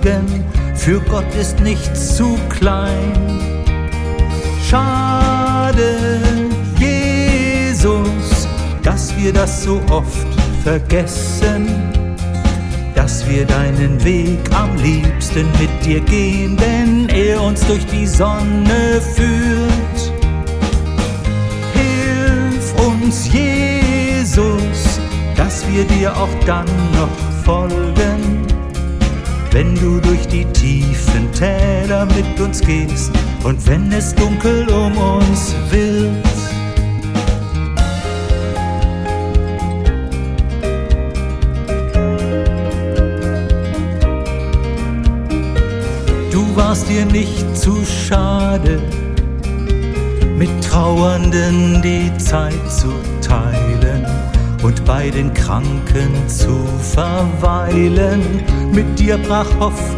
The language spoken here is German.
fügen, für Gott ist nichts zu klein. Schade, Jesus, dass wir das so oft vergessen, dass wir deinen Weg am liebsten mit dir gehen, wenn er uns durch die Sonne führt. Hilf uns, Jesus, dass wir dir auch dann noch folgen, wenn du durch die tiefen Täler mit uns gehst und wenn es dunkel um uns wird. Du warst dir nicht zu schade, mit Trauernden die Zeit zu teilen und bei den Kranken zu verweilen. Mit dir brach Hoffnung